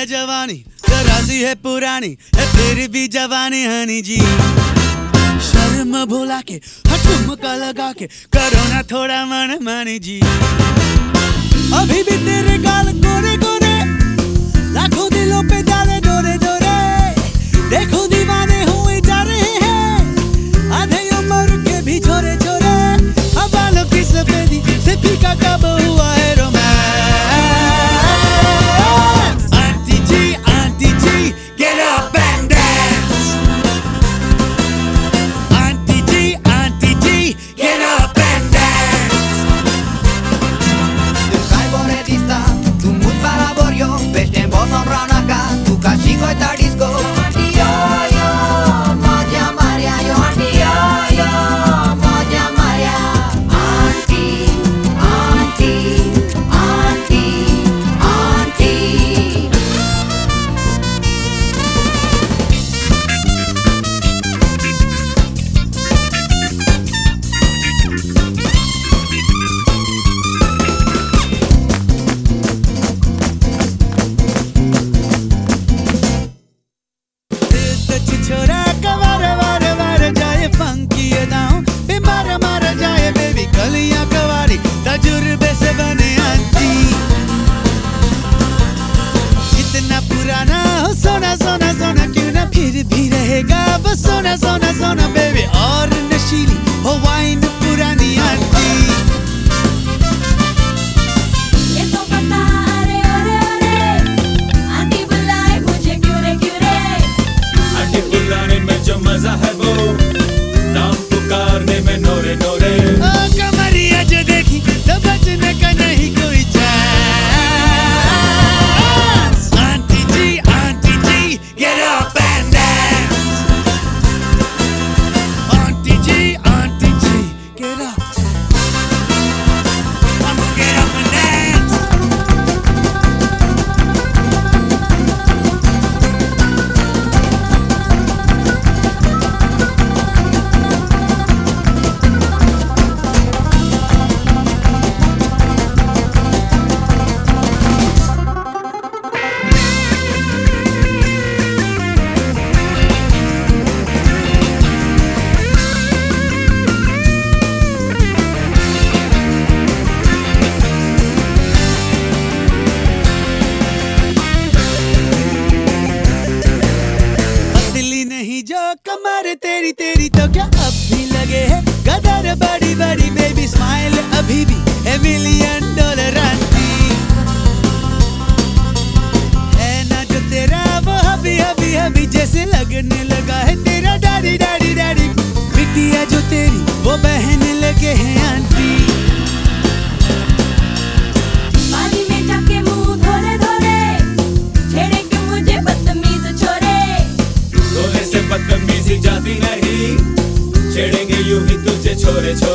है जवानी, जरा सी है पुरानी, है फिर भी जवानी हनी जी। शर्म भुला के ठुमका लगा के करो ना थोड़ा मन मानी जी। अभी भी तेरे गाल गोरे गोरे, लाखों दिलों पे डाले डोरे डोरे। देखो दीवाने हुए जा रहे हैं, आधे उम्र के भी छोरे छोरे। अब बालों की सफेदी से फीका कब हुआ है romance. Aunty ji get up and dance। Aunty ji get up and dance। Ty kaj bonetista, tu mult valaborio, pește în bosom ranaca, tu ca și coita disco. Yo, moja Maria, yo, yo, moja Maria. Auntie. छोरा कवार वार वार जाए funky अदाओं पे मार जाए baby गलियां कवारी तजुर्बे से बने आंटी। इतना पुराना हो सोना सोना सोना क्यों ना फिर भी रहेगा बस सोना सोना सोना बेबी। और नशीली हो वाइन पुरानी आंटी। मजा है वो नाम पुकारने में नोरे नोरे। कमरिया जो देखी तो बचने का नहीं कोई chance. Aunty ji get up and dance। Aunty ji get up। Come on, get up and dance। जो कमर तेरी तो क्या अब भी लगे है गदर बड़ी बड़ी बेबी स्माइल अभी भी है $1,000,000 आंटी। है ना जो तेरा वो हबी जैसे लगने लगा है तेरा डैडी डैडी डैडी। बिटिया जो तेरी वो बहन लगे हैं आंटी। पानी में जाके मुंह धोरे धोरे, छेड़ेंगे मुझे बदतमीज छोरे। धोने से बदतमीजी जाती नहीं, छेड़ेंगे यूं ही तुझे छोरे छोरे।